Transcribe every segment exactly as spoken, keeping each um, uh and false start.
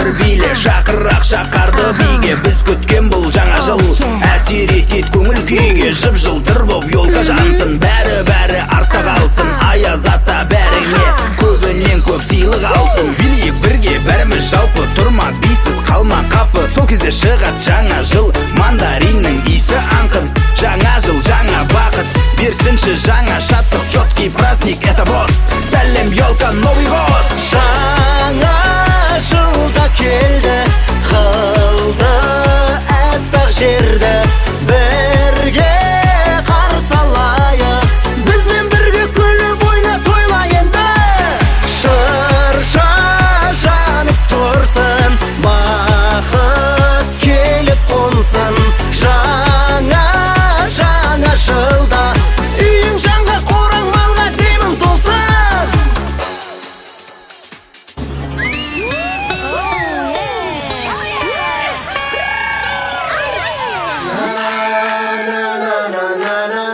тербейлі шақырақ шақарды биге. Біз күткен бұл жаңа жыл әсер етет көңіл күйге. Жып жылдыр боп елка жансын, бәрі-бәрі артта қалсын. Аяз ата бәріңе көбінен көп сыйлық алсын. Билейік бірге бәріміз жалпы, тұрма бейсіз қалма қапы. Сол кезде шығат жаңа жыл, мандариннің иісі аңқып. Жаңа жыл жаңа бақыт берсінші, жаңа шаттық. Четкий праздник это вот, сәлем елка, Новый год. Жаңа жылда келді, қылды әппақ жерді. Бірге қарсы алайық, бізбен бірге күліп ойна тойла енді. Шырша жанып тұрсын, бақыт келіп қонсын. Жаңа жаңа жылда үйің жанға, қораң малға демің толсын.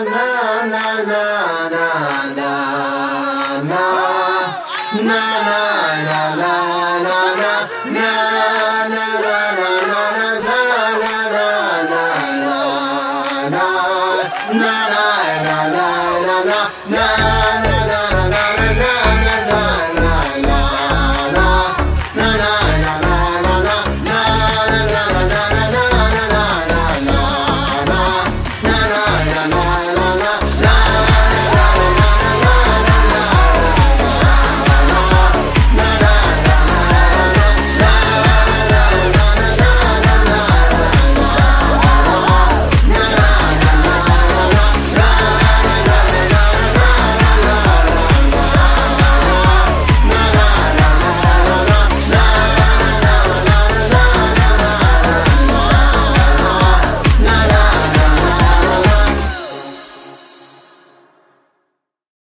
Na na